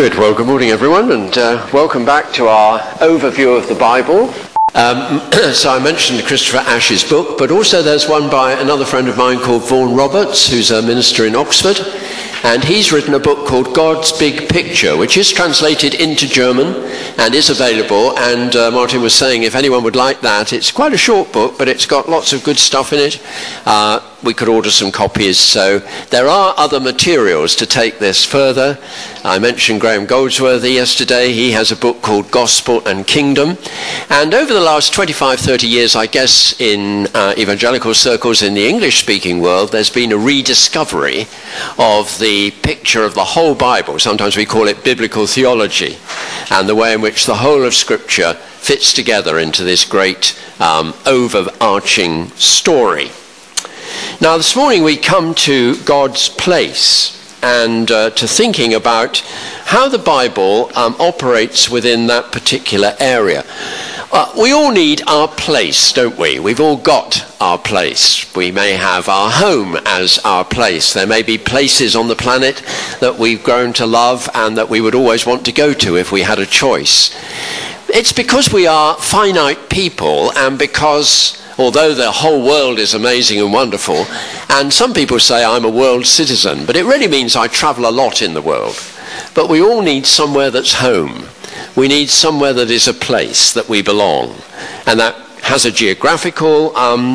Good. Well, good morning, everyone, and welcome back to our overview of the Bible. So I mentioned Christopher Ash's book, but also there's one by another friend of mine called Vaughan Roberts, who's a minister in Oxford, and he's written a book called God's Big Picture, which is translated into German and is available. And Martin was saying if anyone would like that, it's quite a short book, but it's got lots of good stuff in it. We could order some copies. So there are other materials to take this further. I mentioned Graham Goldsworthy yesterday. He has a book called Gospel and Kingdom. And over the last 25, 30 years, I guess, in evangelical circles in the English-speaking world, there's been a rediscovery of the picture of the whole Bible. Sometimes we call it biblical theology, and the way in which the whole of Scripture fits together into this great overarching story. Now, this morning we come to God's place and to thinking about how the Bible operates within that particular area. We all need our place, don't we? We've all got our place. We may have our home as our place. There may be places on the planet that we've grown to love and that we would always want to go to if we had a choice. It's because we are finite people, and because although the whole world is amazing and wonderful, and some people say I'm a world citizen, but it really means I travel a lot in the world. But we all need somewhere that's home. We need somewhere that is a place that we belong, and that has a geographical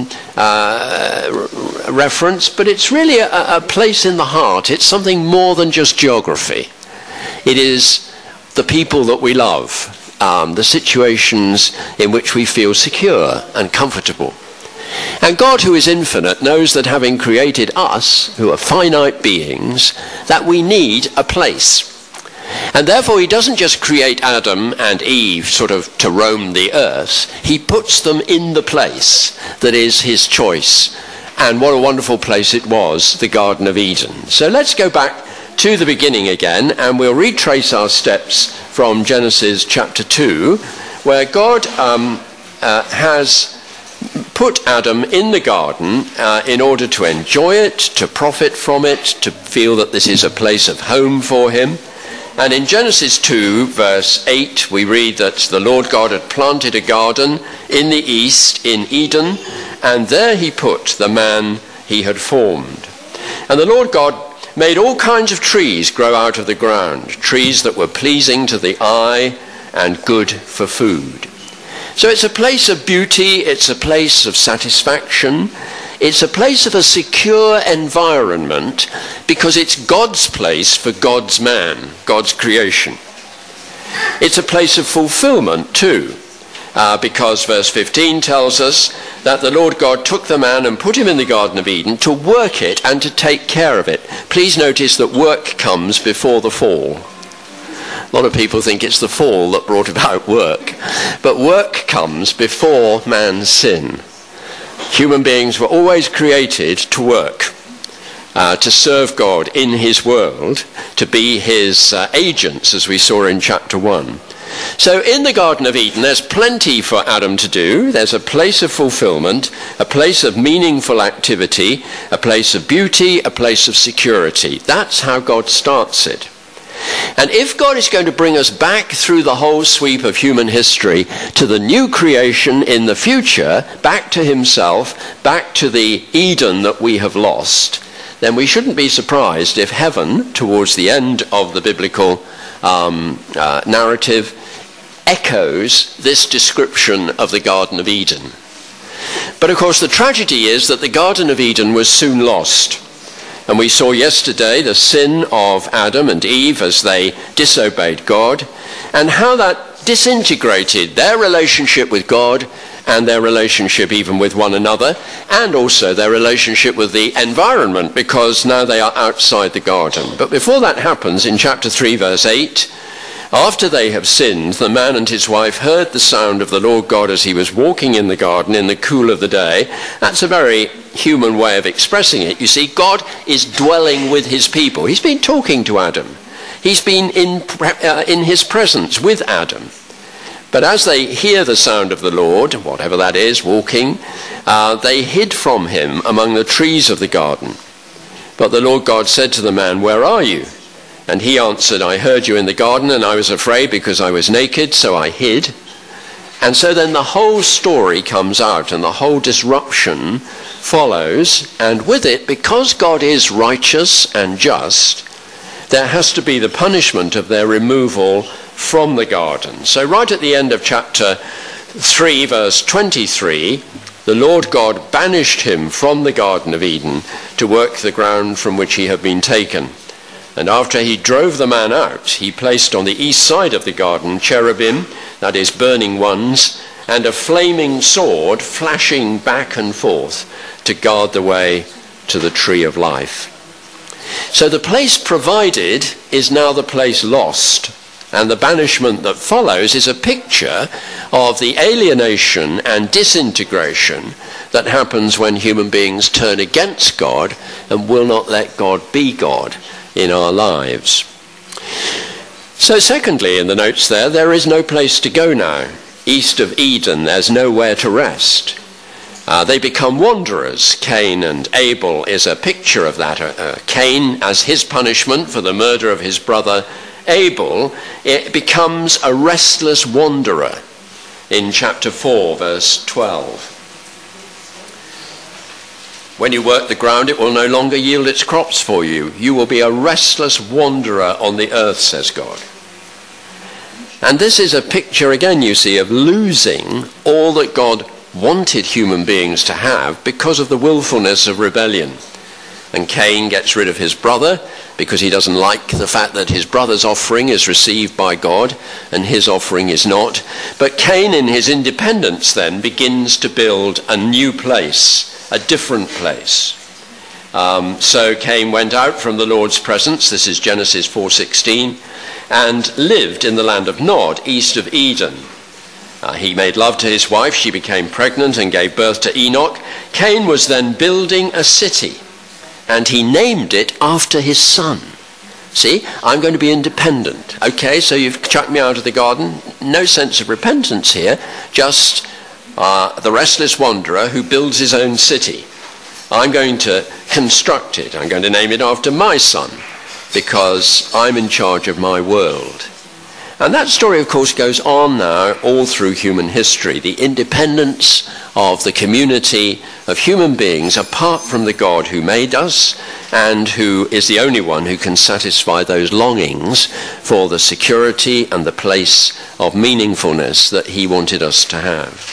reference, but it's really a place in the heart. It's something more than just geography. It is the people that we love, the situations in which we feel secure and comfortable. And God, who is infinite, knows that having created us, who are finite beings, that we need a place. And therefore he doesn't just create Adam and Eve sort of to roam the earth. He puts them in the place that is his choice. And what a wonderful place it was, the Garden of Eden. So let's go back to the beginning again, and we'll retrace our steps from Genesis chapter 2, where God has put Adam in the garden in order to enjoy it, to profit from it, to feel that this is a place of home for him. And in Genesis 2, verse 8, we read that the Lord God had planted a garden in the east, in Eden, and there he put the man he had formed. And the Lord God made all kinds of trees grow out of the ground, trees that were pleasing to the eye and good for food. So it's a place of beauty, it's a place of satisfaction, it's a place of a secure environment because it's God's place for God's man, God's creation. It's a place of fulfillment too, because verse 15 tells us that the Lord God took the man and put him in the Garden of Eden to work it and to take care of it. Please notice that work comes before the fall. A lot of people think it's the fall that brought about work, but work comes before man's sin. Human beings were always created to work, to serve God in his world, to be his agents, as we saw in chapter 1. So in the Garden of Eden, there's plenty for Adam to do. There's a place of fulfillment, a place of meaningful activity, a place of beauty, a place of security. That's how God starts it. And if God is going to bring us back through the whole sweep of human history to the new creation in the future, back to himself, back to the Eden that we have lost, then we shouldn't be surprised if heaven, towards the end of the biblical narrative, echoes this description of the Garden of Eden. But of course the tragedy is that the Garden of Eden was soon lost. And we saw yesterday the sin of Adam and Eve as they disobeyed God, and how that disintegrated their relationship with God and their relationship even with one another, and also their relationship with the environment, because now they are outside the garden. But before that happens, in chapter 3, verse 8, after they have sinned, the man and his wife heard the sound of the Lord God as he was walking in the garden in the cool of the day. That's a very human way of expressing it. You see, God is dwelling with his people. He's been talking to Adam. He's been in his presence with Adam. But as they hear the sound of the Lord, whatever that is, walking, they hid from him among the trees of the garden. But the Lord God said to the man, "Where are you?" And he answered, I heard you in the garden, and I was afraid because I was naked, so I hid. And so then the whole story comes out, and the whole disruption follows. And with it, because God is righteous and just, there has to be the punishment of their removal from the garden. So right at the end of chapter 3, verse 23, the Lord God banished him from the Garden of Eden to work the ground from which he had been taken. And after he drove the man out, he placed on the east side of the garden cherubim, that is, burning ones, and a flaming sword flashing back and forth to guard the way to the tree of life. So the place provided is now the place lost, and the banishment that follows is a picture of the alienation and disintegration that happens when human beings turn against God and will not let God be God in our lives. So secondly, in the notes there is no place to go now. East of Eden, there's nowhere to rest. They become wanderers. Cain and Abel is a picture of that. Cain, as his punishment for the murder of his brother Abel, it becomes a restless wanderer in chapter 4, verse 12. When you work the ground, it will no longer yield its crops for you. You will be a restless wanderer on the earth, says God. And this is a picture, again, you see, of losing all that God wanted human beings to have because of the willfulness of rebellion. And Cain gets rid of his brother because he doesn't like the fact that his brother's offering is received by God and his offering is not. But Cain, in his independence then, begins to build a new place, a different place. So Cain went out from the Lord's presence, this is Genesis 4:16, and lived in the land of Nod, east of Eden. He made love to his wife, she became pregnant and gave birth to Enoch. Cain was then building a city, and he named it after his son. See, I'm going to be independent. Okay, so you've chucked me out of the garden. No sense of repentance here, just the restless wanderer who builds his own city. I'm going to construct it. I'm going to name it after my son because I'm in charge of my world. And that story, of course, goes on now all through human history. The independence of the community of human beings apart from the God who made us and who is the only one who can satisfy those longings for the security and the place of meaningfulness that he wanted us to have.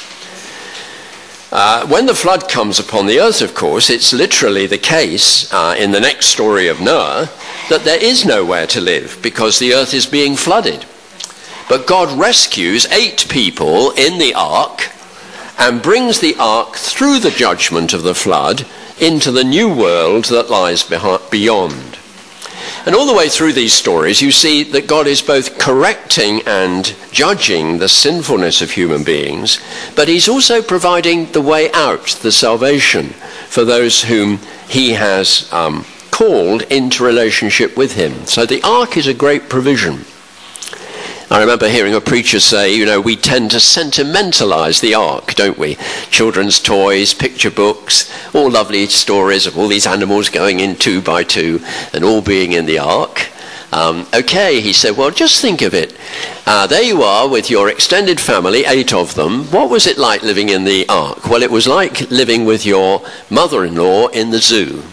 When the flood comes upon the earth, of course, it's literally the case in the next story of Noah that there is nowhere to live because the earth is being flooded. But God rescues 8 people in the ark and brings the ark through the judgment of the flood into the new world that lies beyond. And all the way through these stories, you see that God is both correcting and judging the sinfulness of human beings, but he's also providing the way out, the salvation, for those whom he has called into relationship with him. So the ark is a great provision. I remember hearing a preacher say, we tend to sentimentalize the ark, don't we? Children's toys, picture books, all lovely stories of all these animals going in 2 by 2 and all being in the ark. Okay, he said, well, just think of it. There you are with your extended family, 8 of them. What was it like living in the ark? Well, it was like living with your mother-in-law in the zoo.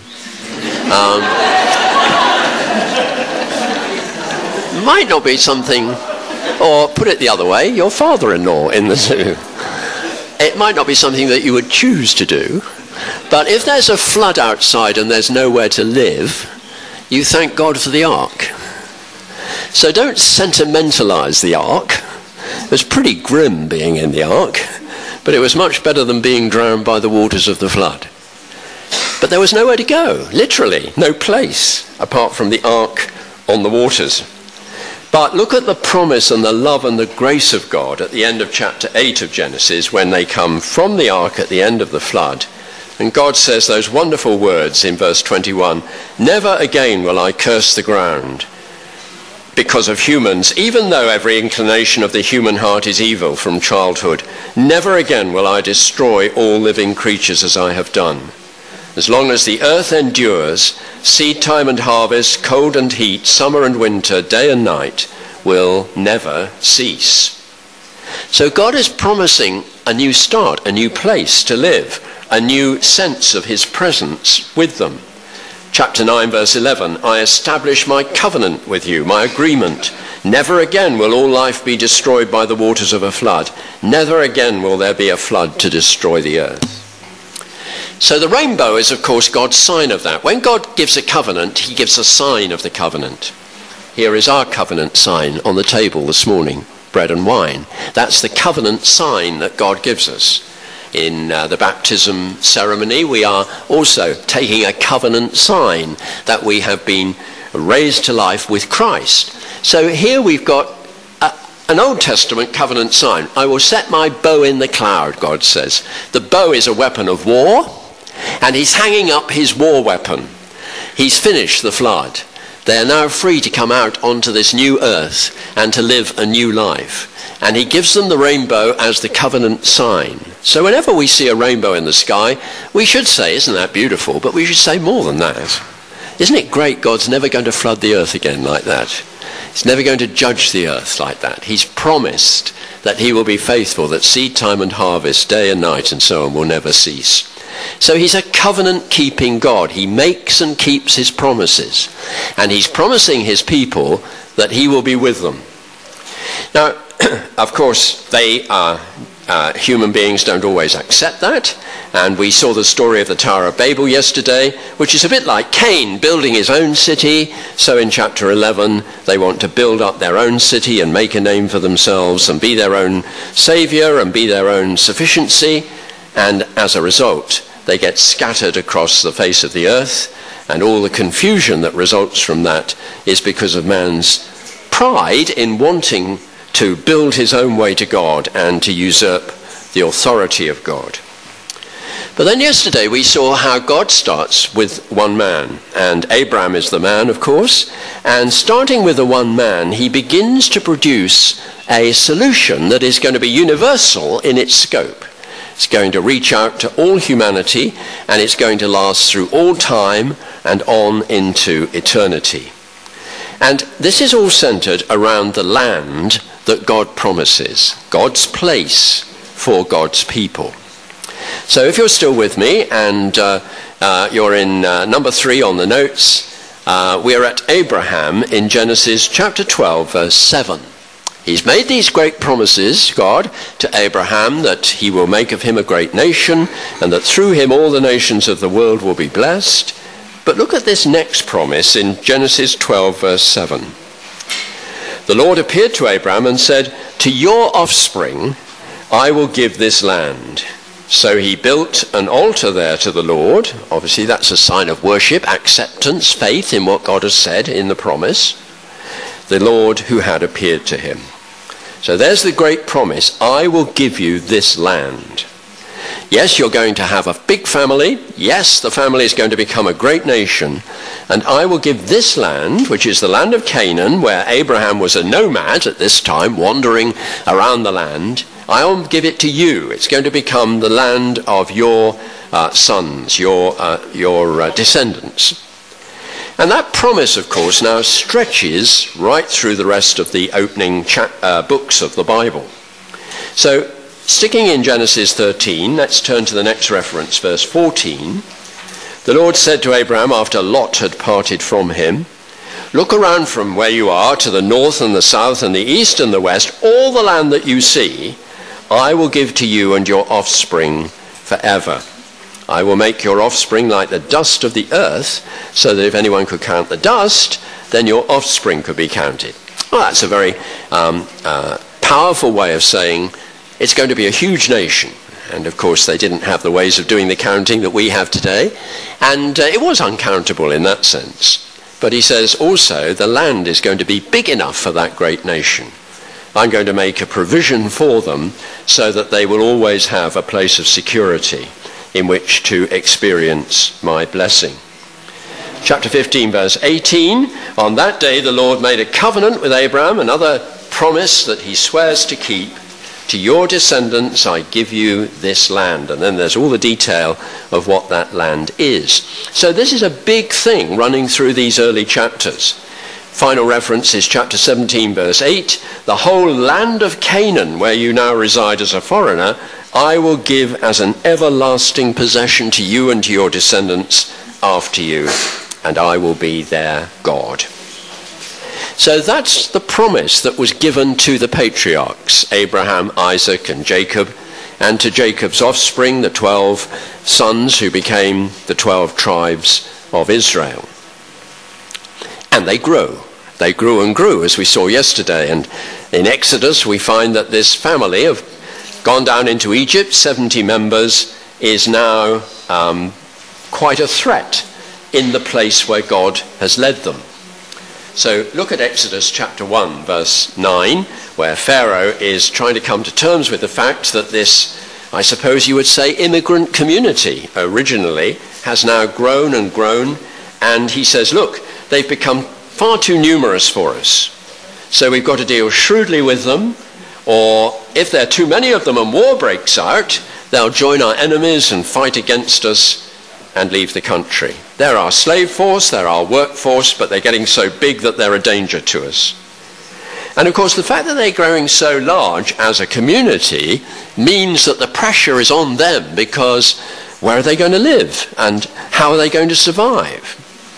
Might not be something... Or put it the other way, your father-in-law in the zoo. It might not be something that you would choose to do, but if there's a flood outside and there's nowhere to live, you thank God for the ark. So don't sentimentalize the ark. It was pretty grim being in the ark, but it was much better than being drowned by the waters of the flood. But there was nowhere to go, literally, no place apart from the ark on the waters. But look at the promise and the love and the grace of God at the end of chapter 8 of Genesis when they come from the ark at the end of the flood. And God says those wonderful words in verse 21, "Never again will I curse the ground because of humans, even though every inclination of the human heart is evil from childhood. Never again will I destroy all living creatures as I have done. As long as the earth endures, seed time and harvest, cold and heat, summer and winter, day and night, will never cease. So God is promising a new start, a new place to live, a new sense of his presence with them. Chapter 9, verse 11, I establish my covenant with you, my agreement. Never again will all life be destroyed by the waters of a flood. Never again will there be a flood to destroy the earth. So the rainbow is, of course, God's sign of that. When God gives a covenant, he gives a sign of the covenant. Here is our covenant sign on the table this morning, bread and wine. That's the covenant sign that God gives us. In the baptism ceremony, we are also taking a covenant sign that we have been raised to life with Christ. So here we've got an Old Testament covenant sign. I will set my bow in the cloud, God says. The bow is a weapon of war, and he's hanging up his war weapon. He's finished the flood. They are now free to come out onto this new earth and to live a new life. And he gives them the rainbow as the covenant sign. So whenever we see a rainbow in the sky, we should say, isn't that beautiful? But we should say more than that. Isn't it great God's never going to flood the earth again like that? He's never going to judge the earth like that. He's promised that he will be faithful, that seed time and harvest, day and night and so on, will never cease. So he's a covenant-keeping God. He makes and keeps his promises. And he's promising his people that he will be with them. Now, of course, human beings don't always accept that. And we saw the story of the Tower of Babel yesterday, which is a bit like Cain building his own city. So in chapter 11, they want to build up their own city and make a name for themselves and be their own savior and be their own sufficiency. And as a result, they get scattered across the face of the earth. And all the confusion that results from that is because of man's pride in wanting to build his own way to God and to usurp the authority of God. But then yesterday we saw how God starts with one man, and Abraham is the man, of course, and starting with the one man, he begins to produce a solution that is going to be universal in its scope. It's going to reach out to all humanity, and it's going to last through all time and on into eternity. And this is all centered around the land that God promises, God's place for God's people. So if you're still with me and you're in number 3 on the notes, we're at Abraham in Genesis chapter 12, verse 7. He's made these great promises, God, to Abraham, that he will make of him a great nation and that through him all the nations of the world will be blessed. But look at this next promise in Genesis 12, verse 7. The Lord appeared to Abraham and said, to your offspring I will give this land. So he built an altar there to the Lord. Obviously that's a sign of worship, acceptance, faith in what God has said in the promise. The Lord who had appeared to him. So there's the great promise. I will give you this land. Yes, you're going to have a big family. Yes, the family is going to become a great nation. And I will give this land, which is the land of Canaan, where Abraham was a nomad at this time, wandering around the land. I will give it to you. It's going to become the land of your sons, your descendants. And that promise, of course, now stretches right through the rest of the opening books of the Bible. So, sticking in Genesis 13, let's turn to the next reference, verse 14. The Lord said to Abraham after Lot had parted from him, look around from where you are to the north and the south and the east and the west, all the land that you see, I will give to you and your offspring forever. I will make your offspring like the dust of the earth, so that if anyone could count the dust, then your offspring could be counted. Well, that's a very powerful way of saying it's going to be a huge nation. And of course they didn't have the ways of doing the counting that we have today. And it was uncountable in that sense. But he says also the land is going to be big enough for that great nation. I'm going to make a provision for them so that they will always have a place of security in which to experience my blessing. Chapter 15, verse 18. On that day the Lord made a covenant with Abraham, another promise that he swears to keep, to your descendants I give you this land. And then there's all the detail of what that land is. So this is a big thing running through these early chapters. Final reference is chapter 17, verse 8. The whole land of Canaan, where you now reside as a foreigner, I will give as an everlasting possession to you and to your descendants after you, and I will be their God. So that's the promise that was given to the patriarchs, Abraham, Isaac, and Jacob, and to Jacob's offspring, the 12 sons who became the 12 tribes of Israel. And they grew. They grew and grew, as we saw yesterday. And in Exodus, we find that this family have gone down into Egypt, 70 members, is now quite a threat in the place where God has led them. So look at Exodus chapter 1, verse 9, where Pharaoh is trying to come to terms with the fact that this, I suppose you would say, immigrant community originally has now grown and grown. And he says, look, they've become far too numerous for us. So we've got to deal shrewdly with them, or if there are too many of them and war breaks out, they'll join our enemies and fight against us and leave the country. They're our slave force, they're our workforce, but they're getting so big that they're a danger to us. And of course, the fact that they're growing so large as a community means that the pressure is on them, because where are they going to live and how are they going to survive?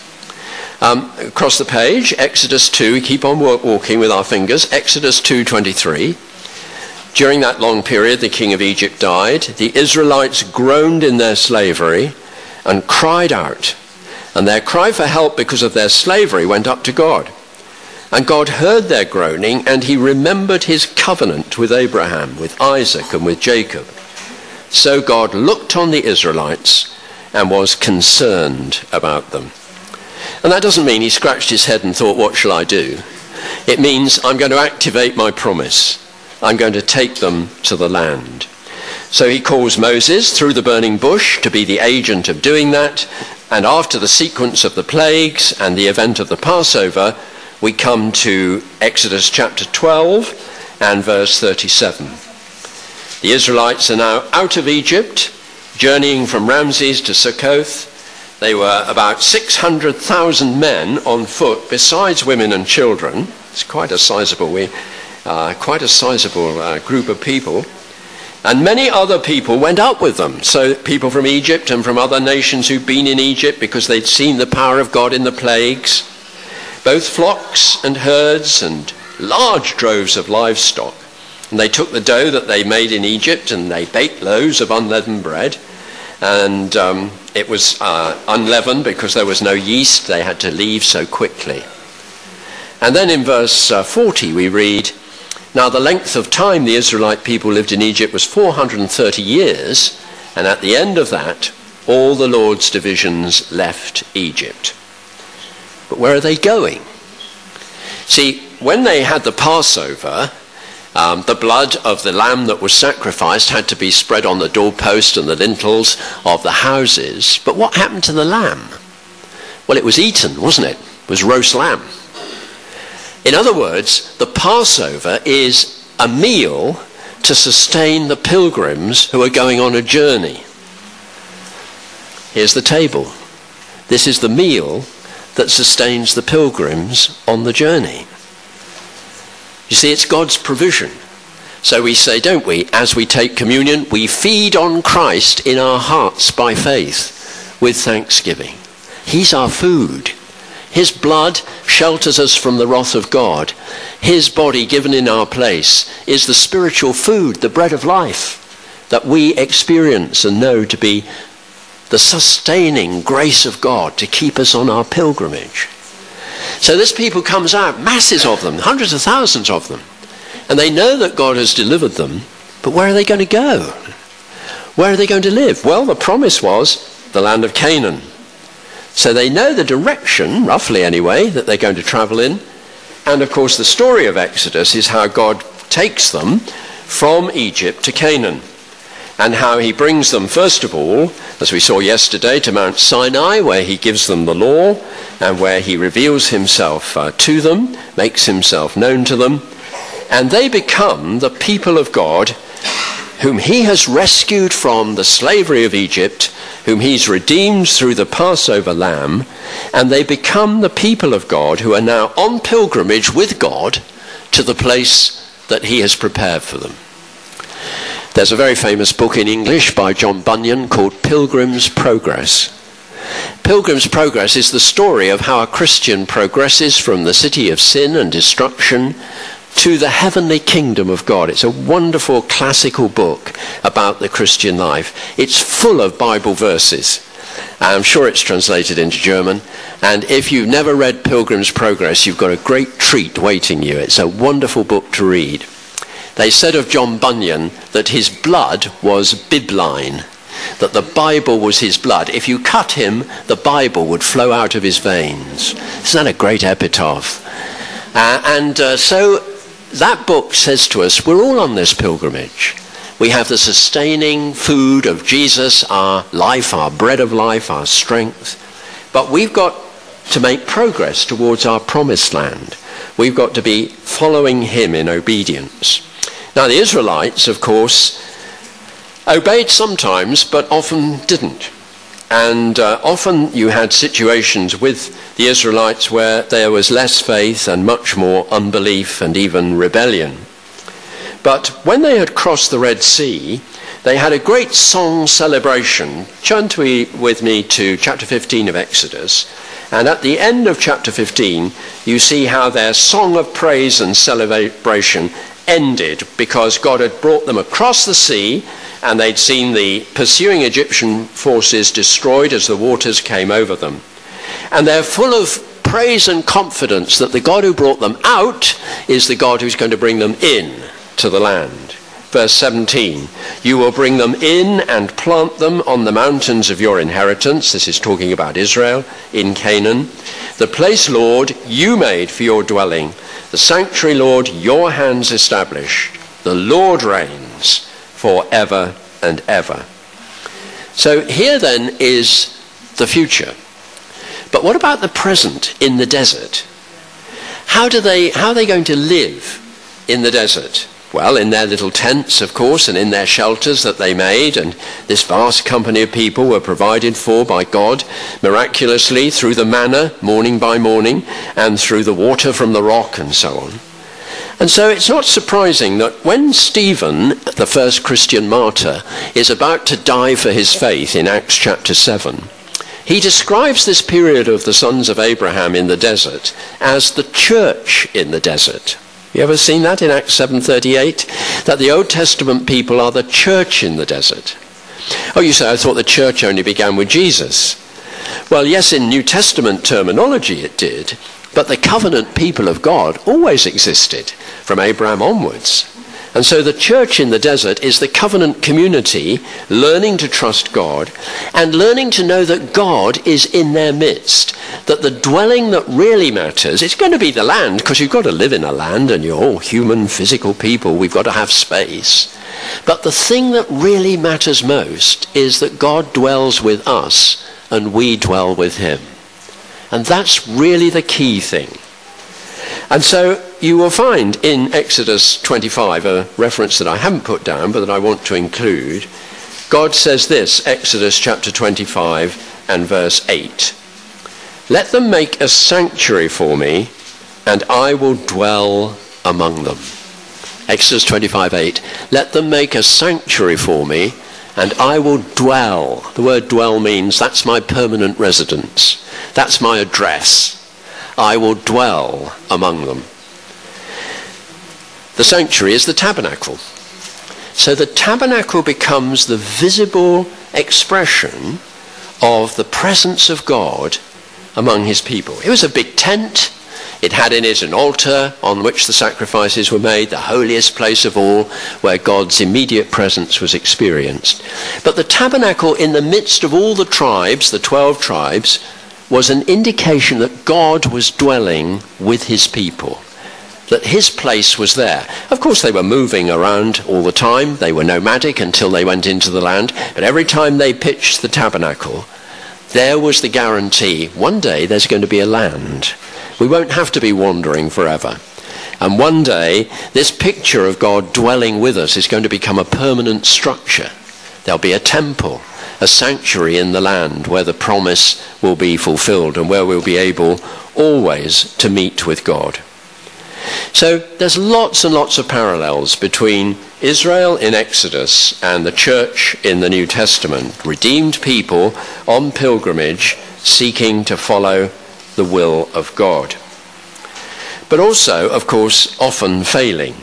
Across the page, Exodus 2, we keep on walking with our fingers, Exodus 2:23. During that long period, the king of Egypt died. The Israelites groaned in their slavery and cried out. And their cry for help because of their slavery went up to God. And God heard their groaning, and he remembered his covenant with Abraham, with Isaac, and with Jacob. So God looked on the Israelites and was concerned about them. And that doesn't mean he scratched his head and thought, what shall I do? It means I'm going to activate my promise. I'm going to take them to the land. So he calls Moses through the burning bush to be the agent of doing that. And after the sequence of the plagues and the event of the Passover, we come to Exodus chapter 12 and verse 37. The Israelites are now out of Egypt, journeying from Ramses to Succoth. They were about 600,000 men on foot, besides women and children. It's quite a sizable group of people. And many other people went up with them. So people from Egypt and from other nations who'd been in Egypt because they'd seen the power of God in the plagues. Both flocks and herds and large droves of livestock. And they took the dough that they made in Egypt and they baked loaves of unleavened bread. And it was unleavened because there was no yeast. They had to leave so quickly. And then in verse 40 we read, now the length of time the Israelite people lived in Egypt was 430 years, and at the end of that, all the Lord's divisions left Egypt. But where are they going? See, when they had the Passover, the blood of the lamb that was sacrificed had to be spread on the doorpost and the lintels of the houses. But what happened to the lamb? Well, it was eaten, wasn't it? It was roast lamb. In other words, the Passover is a meal to sustain the pilgrims who are going on a journey. Here's the table. This is the meal that sustains the pilgrims on the journey. You see, it's God's provision. So we say, don't we, as we take communion, we feed on Christ in our hearts by faith with thanksgiving. He's our food. His blood shelters us from the wrath of God. His body given in our place is the spiritual food, the bread of life that we experience and know to be the sustaining grace of God to keep us on our pilgrimage. So this people comes out, masses of them, hundreds of thousands of them, and they know that God has delivered them, but where are they going to go? Where are they going to live? Well, the promise was the land of Canaan. So they know the direction, roughly anyway, that they're going to travel in. And of course the story of Exodus is how God takes them from Egypt to Canaan, and how he brings them, first of all, as we saw yesterday, to Mount Sinai, where he gives them the law and where he reveals himself to them, makes himself known to them. And they become the people of God whom he has rescued from the slavery of Egypt, whom he's redeemed through the Passover lamb, and they become the people of God who are now on pilgrimage with God to the place that he has prepared for them. There's a very famous book in English by John Bunyan called Pilgrim's Progress. Pilgrim's Progress is the story of how a Christian progresses from the city of sin and destruction to the heavenly kingdom of God. It's a wonderful classical book about the Christian life. It's full of Bible verses. I'm sure it's translated into German. And if you've never read Pilgrim's Progress, you've got a great treat waiting you. It's a wonderful book to read. They said of John Bunyan that his blood was bibline, that the Bible was his blood. If you cut him, the Bible would flow out of his veins. Isn't that a great epitaph? So that book says to us, we're all on this pilgrimage. We have the sustaining food of Jesus, our life, our bread of life, our strength. But we've got to make progress towards our promised land. We've got to be following him in obedience. Now, the Israelites, of course, obeyed sometimes, but often didn't. And often you had situations with the Israelites where there was less faith and much more unbelief and even rebellion. But when they had crossed the Red Sea, they had a great song celebration. Turn with me to chapter 15 of Exodus. And at the end of chapter 15, you see how their song of praise and celebration ended because God had brought them across the sea and they'd seen the pursuing Egyptian forces destroyed as the waters came over them. And they're full of praise and confidence that the God who brought them out is the God who's going to bring them in to the land. Verse 17, you will bring them in and plant them on the mountains of your inheritance. This is talking about Israel in Canaan. The place, Lord, you made for your dwelling. The sanctuary, Lord, your hands established. The Lord reigns forever and ever. So here then is the future. But what about the present in the desert? How are they going to live in the desert? Well, in their little tents, of course, and in their shelters that they made, and this vast company of people were provided for by God miraculously through the manna, morning by morning, and through the water from the rock and so on. And so it's not surprising that when Stephen, the first Christian martyr, is about to die for his faith in Acts chapter 7, he describes this period of the sons of Abraham in the desert as the church in the desert. You ever seen that in Acts 7:38? That the Old Testament people are the church in the desert. Oh, you say, I thought the church only began with Jesus. Well, yes, in New Testament terminology it did, but the covenant people of God always existed from Abraham onwards. And so the church in the desert is the covenant community learning to trust God and learning to know that God is in their midst, that the dwelling that really matters, it's going to be the land, because you've got to live in a land and you're all human, physical people, we've got to have space. But the thing that really matters most is that God dwells with us and we dwell with him. And that's really the key thing. And so you will find in Exodus 25, a reference that I haven't put down but that I want to include, God says this, Exodus chapter 25 and verse 8. Let them make a sanctuary for me, and I will dwell among them. Exodus 25:8. Let them make a sanctuary for me, and I will dwell. The word dwell means that's my permanent residence. That's my address. I will dwell among them. The sanctuary is the tabernacle. So the tabernacle becomes the visible expression of the presence of God among his people. It was a big tent. It had in it an altar on which the sacrifices were made, the holiest place of all, where God's immediate presence was experienced. But the tabernacle in the midst of all the tribes, the 12 tribes, was an indication that God was dwelling with his people, that his place was there. Of course, they were moving around all the time. They were nomadic until they went into the land. But every time they pitched the tabernacle, there was the guarantee, one day there's going to be a land. We won't have to be wandering forever. And one day, this picture of God dwelling with us is going to become a permanent structure. There'll be a temple, a sanctuary in the land where the promise will be fulfilled and where we'll be able always to meet with God. So there's lots and lots of parallels between Israel in Exodus and the church in the New Testament. Redeemed people on pilgrimage seeking to follow the will of God. But also, of course, often failing.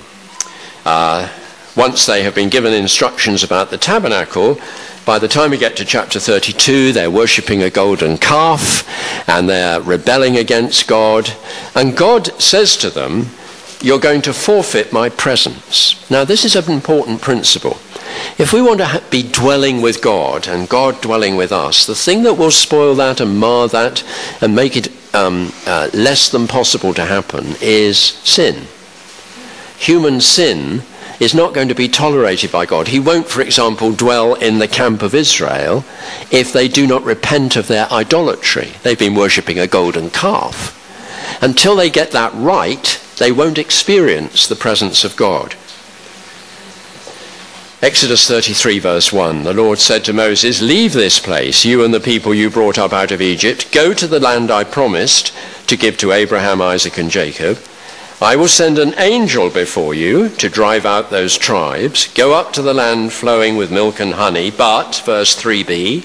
Once they have been given instructions about the tabernacle, by the time we get to chapter 32, they're worshipping a golden calf and they're rebelling against God. And God says to them, you're going to forfeit my presence. Now, this is an important principle. If we want to be dwelling with God and God dwelling with us, the thing that will spoil that and mar that and make it less than possible to happen is sin. Human sin is not going to be tolerated by God. He won't, for example, dwell in the camp of Israel if they do not repent of their idolatry. They've been worshipping a golden calf. Until they get that right, they won't experience the presence of God. Exodus 33 verse 1, the Lord said to Moses, leave this place, you and the people you brought up out of Egypt. Go to the land I promised to give to Abraham, Isaac, and Jacob. I will send an angel before you to drive out those tribes. Go up to the land flowing with milk and honey, but, verse 3b,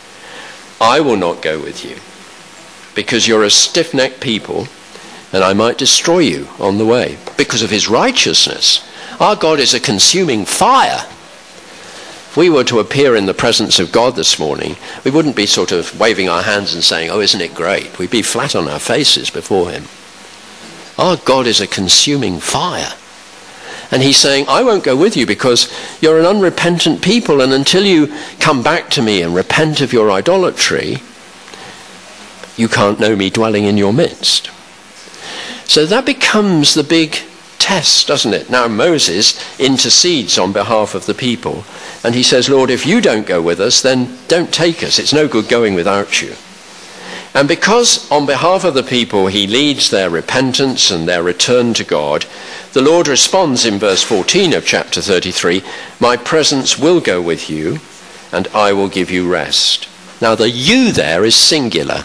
I will not go with you, because you're a stiff-necked people, and I might destroy you on the way, because of his righteousness. Our God is a consuming fire. If we were to appear in the presence of God this morning, we wouldn't be sort of waving our hands and saying, oh, isn't it great? We'd be flat on our faces before him. Our God is a consuming fire. And he's saying, I won't go with you because you're an unrepentant people, and until you come back to me and repent of your idolatry, you can't know me dwelling in your midst. So that becomes the big test, doesn't it? Now Moses intercedes on behalf of the people, and he says, Lord, if you don't go with us, then don't take us. It's no good going without you. And because on behalf of the people he leads their repentance and their return to God, the Lord responds in verse 14 of chapter 33, my presence will go with you and I will give you rest. Now the you there is singular.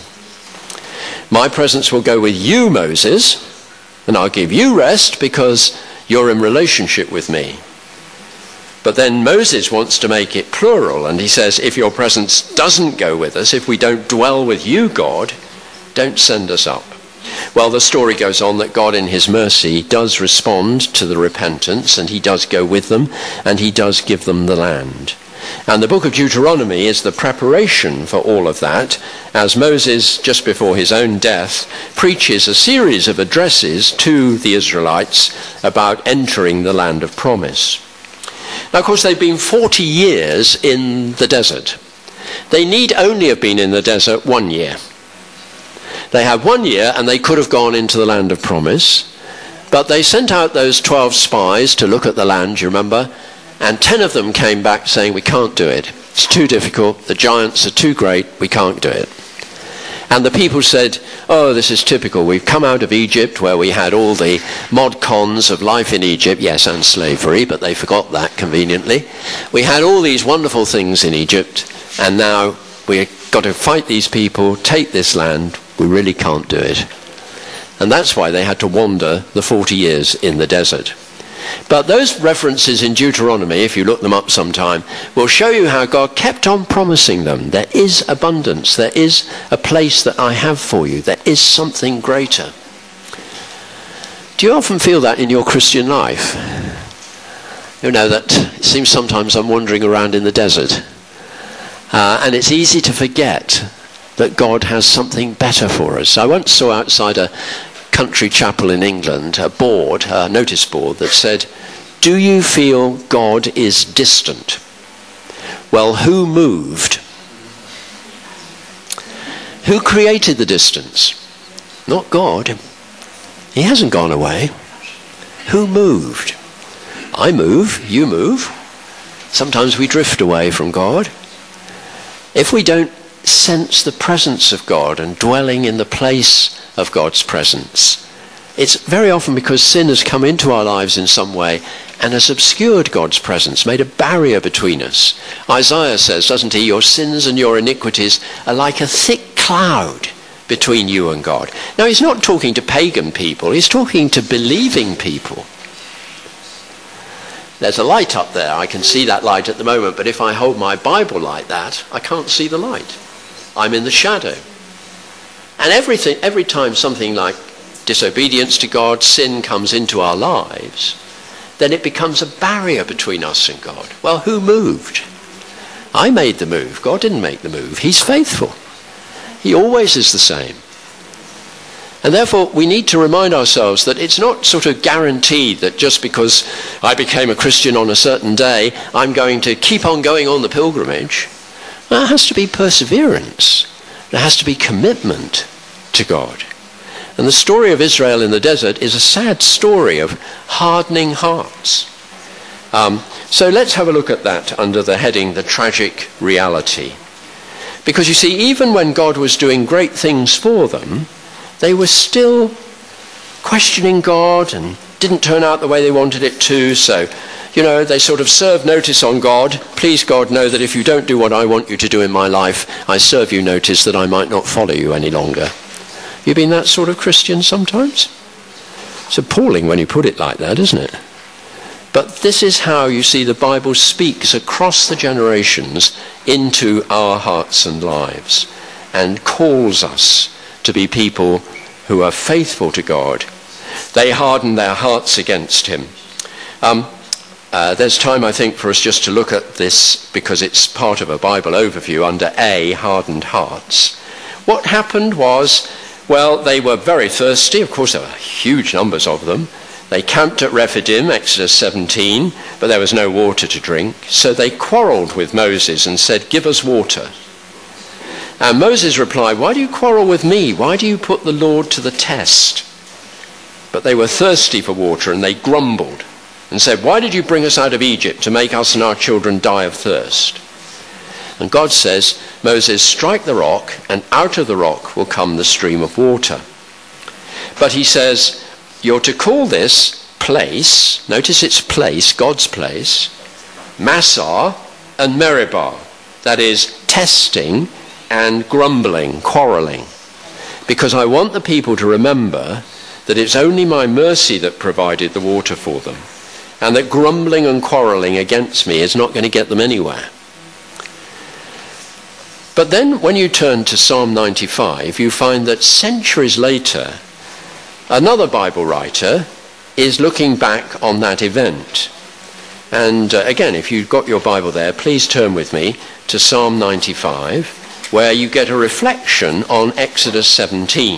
My presence will go with you, Moses, and I'll give you rest because you're in relationship with me. But then Moses wants to make it plural, and he says, if your presence doesn't go with us, if we don't dwell with you, God, don't send us up. Well, the story goes on that God in his mercy does respond to the repentance, and he does go with them, and he does give them the land. And the book of Deuteronomy is the preparation for all of that, as Moses, just before his own death, preaches a series of addresses to the Israelites about entering the land of promise. Now, of course, they've been 40 years in the desert. They need only have been in the desert 1 year. They had 1 year and they could have gone into the land of promise, but they sent out those 12 spies to look at the land, you remember, and 10 of them came back saying, we can't do it. It's too difficult. The giants are too great. We can't do it. And the people said, oh, this is typical. We've come out of Egypt where we had all the mod cons of life in Egypt, yes, and slavery, but they forgot that conveniently. We had all these wonderful things in Egypt, and now we've got to fight these people, take this land. We really can't do it. And that's why they had to wander the 40 years in the desert. But those references in Deuteronomy, if you look them up sometime, will show you how God kept on promising them. There is abundance. There is a place that I have for you. There is something greater. Do you often feel that in your Christian life? You know that it seems sometimes I'm wandering around in the desert. And it's easy to forget that God has something better for us. I once saw outside a country chapel in England a notice board that said, do you feel God is distant? Well, who moved? Who created the distance? Not God. He hasn't gone away. Who moved? I move, you move. Sometimes we drift away from God. If we don't sense the presence of God and dwelling in the place of God's presence, it's very often because sin has come into our lives in some way and has obscured God's presence, made a barrier between us. Isaiah says, doesn't he, your sins and your iniquities are like a thick cloud between you and God. Now, he's not talking to pagan people, he's talking to believing people. There's a light up there. I can see that light at the moment, but if I hold my Bible like that, I can't see the light. I'm in the shadow. And every time something like disobedience to God, sin comes into our lives, then it becomes a barrier between us and God. Well, who moved? I made the move. God didn't make the move. He's faithful. He always is the same. And therefore, we need to remind ourselves that it's not sort of guaranteed that just because I became a Christian on a certain day, I'm going to keep on going on the pilgrimage. There has to be perseverance. There has to be commitment to God. And the story of Israel in the desert is a sad story of hardening hearts. So let's have a look at that under the heading, The Tragic Reality. Because you see, even when God was doing great things for them, they were still questioning God and didn't turn out the way they wanted it to. So, they sort of served notice on God. Please, God, know that if you don't do what I want you to do in my life, I serve you notice that I might not follow you any longer. You been that sort of Christian sometimes? It's appalling when you put it like that, isn't it? But this is how, you see, the Bible speaks across the generations into our hearts and lives and calls us to be people who are faithful to God. They harden their hearts against him. There's time, I think, for us just to look at this because it's part of a Bible overview under A, hardened hearts. What happened was, well, they were very thirsty. Of course, there were huge numbers of them. They camped at Rephidim, Exodus 17, but there was no water to drink. So they quarreled with Moses and said, give us water. And Moses replied, why do you quarrel with me? Why do you put the Lord to the test? But they were thirsty for water and they grumbled and said, why did you bring us out of Egypt to make us and our children die of thirst? And God says, Moses, strike the rock, and out of the rock will come the stream of water. But he says, you're to call this place, notice it's place, God's place, Massah and Meribah. That is, testing and grumbling, quarreling. Because I want the people to remember that it's only my mercy that provided the water for them, and that grumbling and quarreling against me is not going to get them anywhere. But then when you turn to Psalm 95, you find that centuries later, another Bible writer is looking back on that event. And again, if you've got your Bible there, please turn with me to Psalm 95, where you get a reflection on Exodus 17.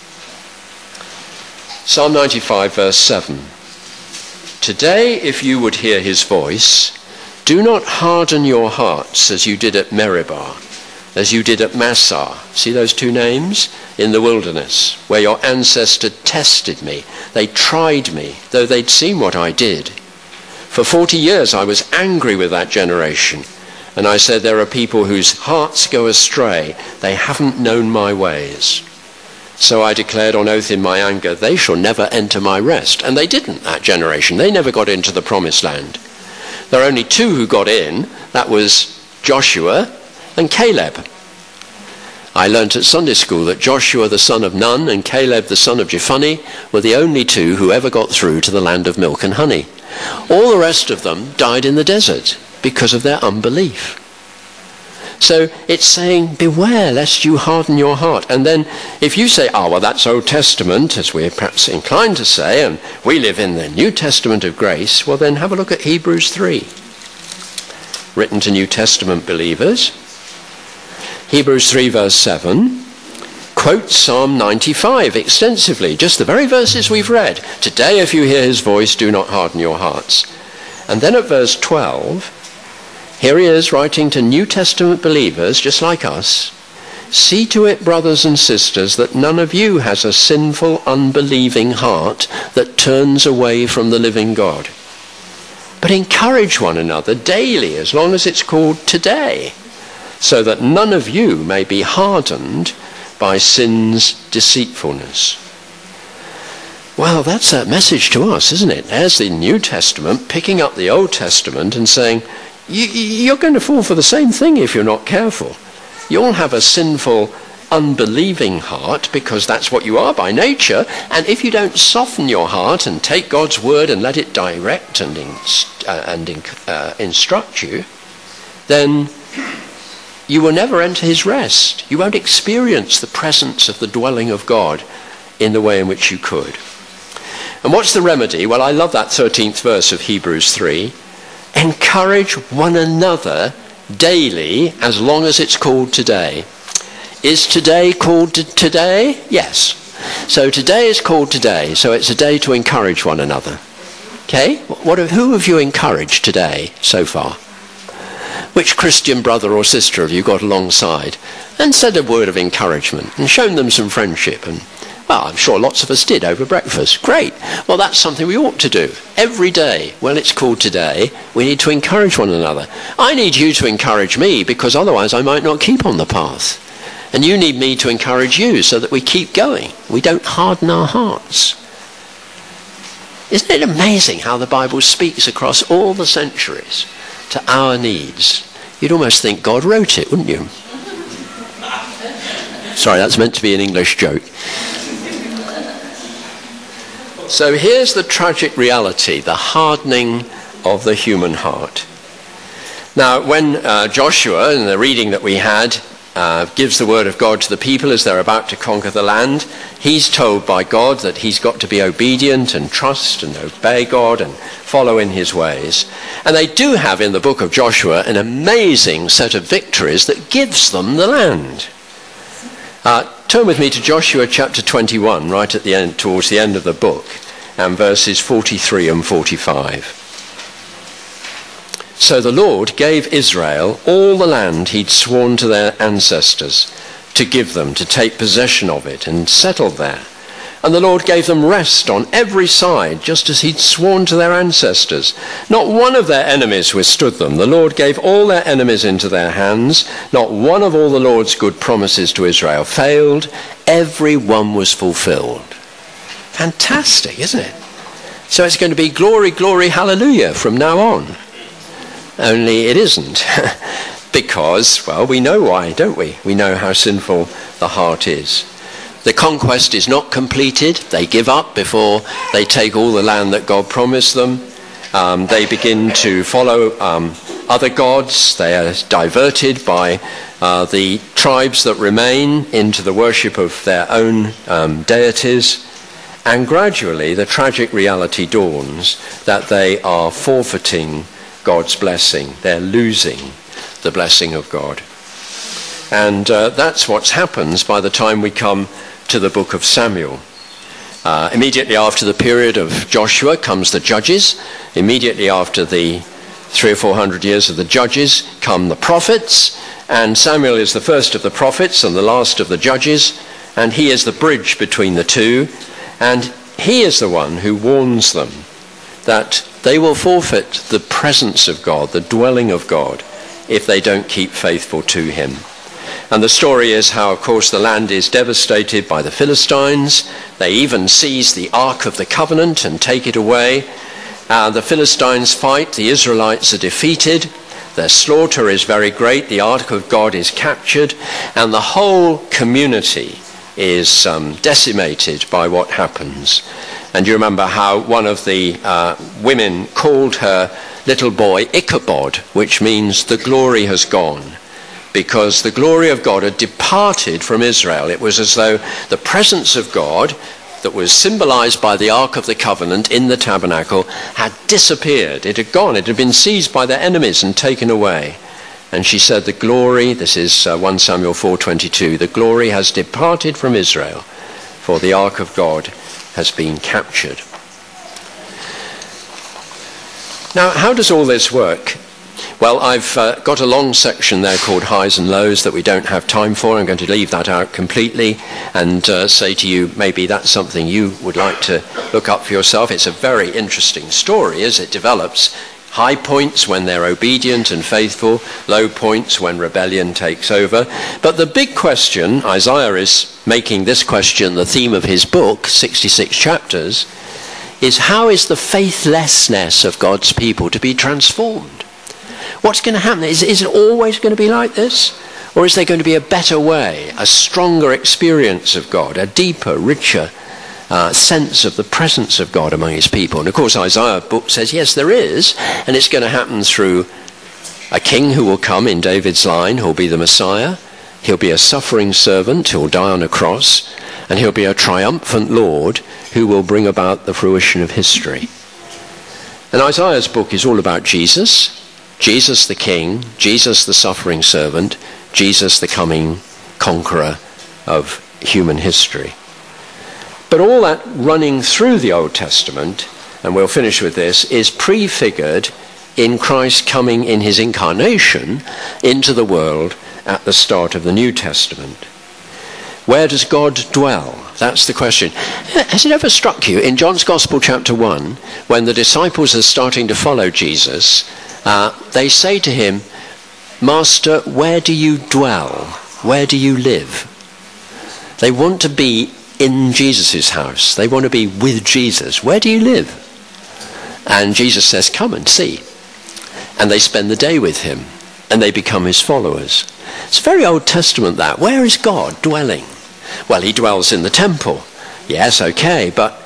Psalm 95, verse 7. Today, if you would hear his voice, do not harden your hearts as you did at Meribah, as you did at Massah. See those two names? In the wilderness, where your ancestor tested me. They tried me, though they'd seen what I did. For 40 years I was angry with that generation, and I said, there are people whose hearts go astray. They haven't known my ways. So I declared on oath in my anger, they shall never enter my rest. And they didn't, that generation. They never got into the promised land. There are only two who got in. That was Joshua and Caleb. I learnt at Sunday school that Joshua the son of Nun and Caleb the son of Jephunneh were the only two who ever got through to the land of milk and honey. All the rest of them died in the desert because of their unbelief. So it's saying, beware lest you harden your heart. And then if you say, well, that's Old Testament, as we're perhaps inclined to say, and we live in the New Testament of grace, well then have a look at Hebrews 3, written to New Testament believers. Hebrews 3 verse 7 quotes Psalm 95 extensively, just the very verses we've read. Today, if you hear his voice, do not harden your hearts. And then at verse 12, here he is writing to New Testament believers, just like us. See to it, brothers and sisters, that none of you has a sinful, unbelieving heart that turns away from the living God. But encourage one another daily, as long as it's called today, so that none of you may be hardened by sin's deceitfulness. Well, that's a message to us, isn't it? There's the New Testament picking up the Old Testament and saying, you're going to fall for the same thing if you're not careful. You'll have a sinful, unbelieving heart because that's what you are by nature. And if you don't soften your heart and take God's word and let it direct and instruct you, then you will never enter his rest. You won't experience the presence of the dwelling of God in the way in which you could. And what's the remedy? Well, I love that 13th verse of Hebrews 3. Encourage one another daily as long as it's called today. Is today called today? Yes. So today is called today, so it's a day to encourage one another. Okay? Who have you encouraged today so far? Which Christian brother or sister have you got alongside and said a word of encouragement and shown them some friendship? And, well, I'm sure lots of us did over breakfast. Great. Well, that's something we ought to do every day. When it's called today, we need to encourage one another. I need you to encourage me because otherwise I might not keep on the path. And you need me to encourage you so that we keep going. We don't harden our hearts. Isn't it amazing how the Bible speaks across all the centuries to our needs? You'd almost think God wrote it, wouldn't you? Sorry, that's meant to be an English joke. So here's the tragic reality, the hardening of the human heart. Now, when Joshua, in the reading that we had, gives the word of God to the people as they're about to conquer the land, he's told by God that he's got to be obedient and trust and obey God and follow in his ways. And they do have in the book of Joshua an amazing set of victories that gives them the land. Turn with me to Joshua chapter 21, right at the end, towards the end of the book, and verses 43 and 45. So the Lord gave Israel all the land he'd sworn to their ancestors to give them, to take possession of it and settle there. And the Lord gave them rest on every side, just as he'd sworn to their ancestors. Not one of their enemies withstood them. The Lord gave all their enemies into their hands. Not one of all the Lord's good promises to Israel failed. Every one was fulfilled. Fantastic, isn't it? So it's going to be glory, glory, hallelujah from now on. Only it isn't. Because, well, we know why, don't we? We know how sinful the heart is. The conquest is not completed. They give up before they take all the land that God promised them. They begin to follow other gods. They are diverted by the tribes that remain into the worship of their own deities. And gradually the tragic reality dawns that they are forfeiting God's blessing. They're losing the blessing of God. And that's what happens by the time we come to the book of Samuel. Immediately after the period of Joshua comes the Judges. Immediately after the 300 or 400 years of the Judges come the prophets. And Samuel is the first of the prophets and the last of the Judges. And he is the bridge between the two. And he is the one who warns them that they will forfeit the presence of God, the dwelling of God, if they don't keep faithful to him. And the story is how, of course, the land is devastated by the Philistines. They even seize the Ark of the Covenant and take it away. The Philistines fight. The Israelites are defeated. Their slaughter is very great. The Ark of God is captured. And the whole community is decimated by what happens. And you remember how one of the women called her little boy Ichabod, which means the glory has gone. Because the glory of God had departed from Israel. It was as though the presence of God that was symbolized by the Ark of the Covenant in the tabernacle had disappeared. It had gone. It had been seized by their enemies and taken away. And she said, the glory, this is 1 Samuel 4:22, the glory has departed from Israel, for the Ark of God has been captured. Now, how does all this work? Well, I've got a long section there called highs and lows that we don't have time for. I'm going to leave that out completely and say to you, maybe that's something you would like to look up for yourself. It's a very interesting story as it develops. High points when they're obedient and faithful, low points when rebellion takes over. But the big question, Isaiah is making this question the theme of his book, 66 chapters, is how is the faithlessness of God's people to be transformed? What's going to happen? Is it always going to be like this? Or is there going to be a better way, a stronger experience of God, a deeper, richer sense of the presence of God among his people? And of course Isaiah's book says, yes, there is, and it's going to happen through a king who will come in David's line, who'll be the Messiah. He'll be a suffering servant who'll die on a cross, and he'll be a triumphant Lord who will bring about the fruition of history. And Isaiah's book is all about Jesus, Jesus the King, Jesus the suffering servant, Jesus the coming conqueror of human history. But all that running through the Old Testament, and we'll finish with this, is prefigured in Christ coming in his incarnation into the world at the start of the New Testament. Where does God dwell? That's the question. Has it ever struck you in John's Gospel chapter 1, when the disciples are starting to follow Jesus, they say to him, Master, where do you dwell? Where do you live? They want to be in Jesus' house. They want to be with Jesus. Where do you live? And Jesus says, come and see. And they spend the day with him, and they become his followers. It's very Old Testament that. Where is God dwelling? Well, he dwells in the temple. Yes, okay, but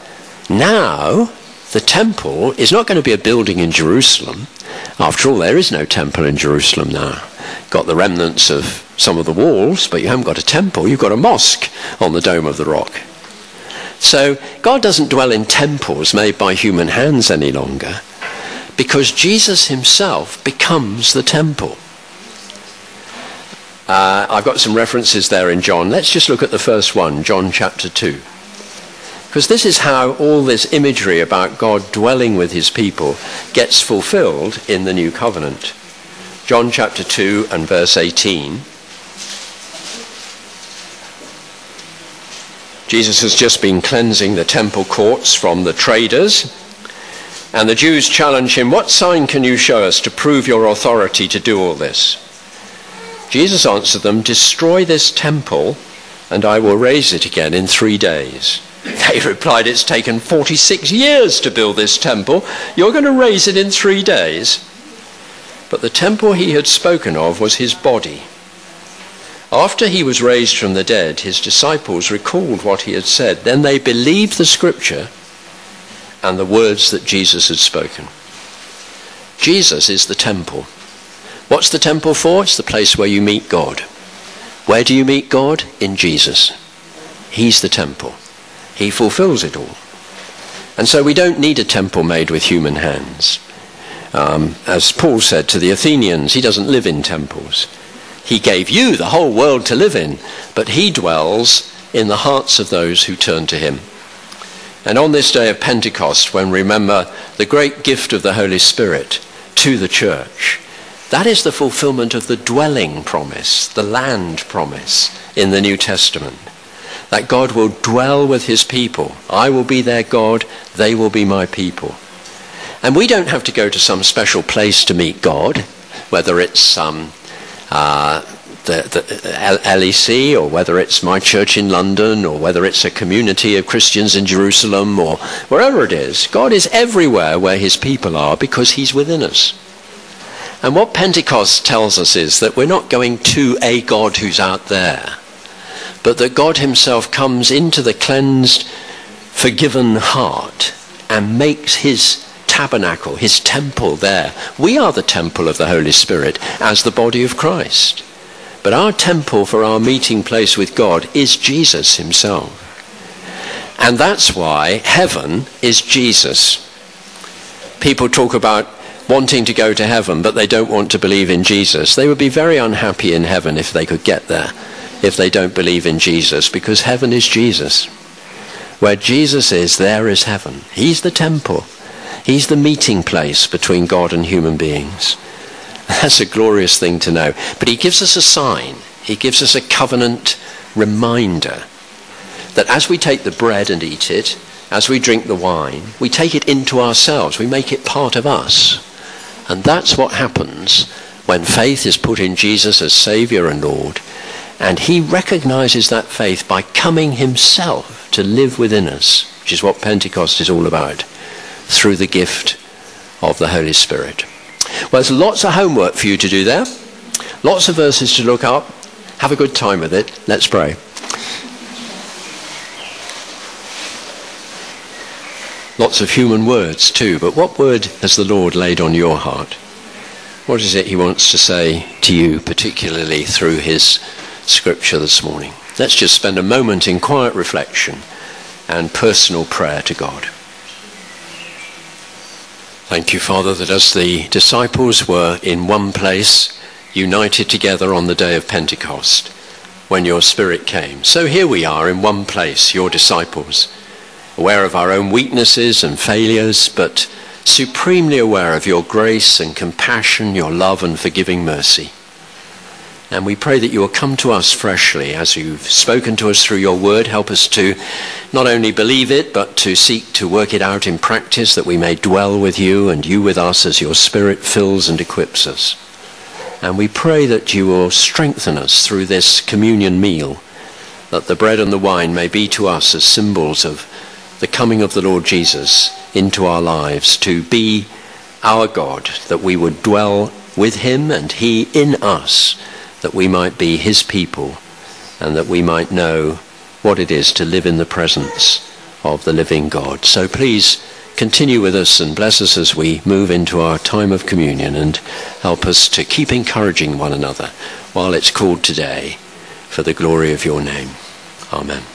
now the temple is not going to be a building in Jerusalem. After all, there is no temple in Jerusalem now. Got the remnants of some of the walls, but you haven't got a temple. You've got a mosque on the Dome of the Rock. So God doesn't dwell in temples made by human hands any longer, because Jesus himself becomes the temple. I've got some references there in John. Let's just look at the first one, John chapter 2. Because this is how all this imagery about God dwelling with his people gets fulfilled in the new covenant. John chapter 2 and verse 18. Jesus has just been cleansing the temple courts from the traders, and the Jews challenge him, what sign can you show us to prove your authority to do all this? Jesus answered them, destroy this temple, and I will raise it again in 3 days. They replied, it's taken 46 years to build this temple. You're going to raise it in 3 days? But the temple he had spoken of was his body. After he was raised from the dead, his disciples recalled what he had said. Then they believed the scripture and the words that Jesus had spoken. Jesus is the temple. What's the temple for? It's the place where you meet God. Where do you meet God? In Jesus. He's the temple. He fulfills it all. And so we don't need a temple made with human hands. As Paul said to the Athenians, he doesn't live in temples. He gave you the whole world to live in, but he dwells in the hearts of those who turn to him. And on this day of Pentecost, when we remember the great gift of the Holy Spirit to the church, that is the fulfillment of the dwelling promise, the land promise in the New Testament. That God will dwell with his people. I will be their God, they will be my people. And we don't have to go to some special place to meet God, whether it's the LEC, or whether it's my church in London, or whether it's a community of Christians in Jerusalem, or wherever it is. God is everywhere where his people are because he's within us. And what Pentecost tells us is that we're not going to a God who's out there, but that God himself comes into the cleansed, forgiven heart and makes his tabernacle, his temple there. We are the temple of the Holy Spirit as the body of Christ. But our temple for our meeting place with God is Jesus himself. And that's why heaven is Jesus. People talk about wanting to go to heaven, but they don't want to believe in Jesus. They would be very unhappy in heaven if they could get there, if they don't believe in Jesus, because heaven is Jesus. Where Jesus is, there is heaven. He's the temple. He's the meeting place between God and human beings. That's a glorious thing to know. But he gives us a sign. He gives us a covenant reminder that as we take the bread and eat it, as we drink the wine, we take it into ourselves. We make it part of us. And that's what happens when faith is put in Jesus as Saviour and Lord, and he recognises that faith by coming himself to live within us, which is what Pentecost is all about, through the gift of the Holy Spirit. Well, there's lots of homework for you to do there. Lots of verses to look up. Have a good time with it. Let's pray. Lots of human words too, but what word has the Lord laid on your heart? What is it he wants to say to you, particularly through his scripture this morning? Let's just spend a moment in quiet reflection and personal prayer to God. Thank you, Father, that as the disciples were in one place, united together on the day of Pentecost, when your Spirit came, so here we are in one place, your disciples, aware of our own weaknesses and failures, but supremely aware of your grace and compassion, your love and forgiving mercy. And we pray that you will come to us freshly as you've spoken to us through your word. Help us to not only believe it, but to seek to work it out in practice, that we may dwell with you and you with us as your Spirit fills and equips us. And we pray that you will strengthen us through this communion meal, that the bread and the wine may be to us as symbols of the coming of the Lord Jesus into our lives, to be our God, that we would dwell with him and he in us, that we might be his people and that we might know what it is to live in the presence of the living God. So please continue with us and bless us as we move into our time of communion, and help us to keep encouraging one another while it's called today, for the glory of your name. Amen.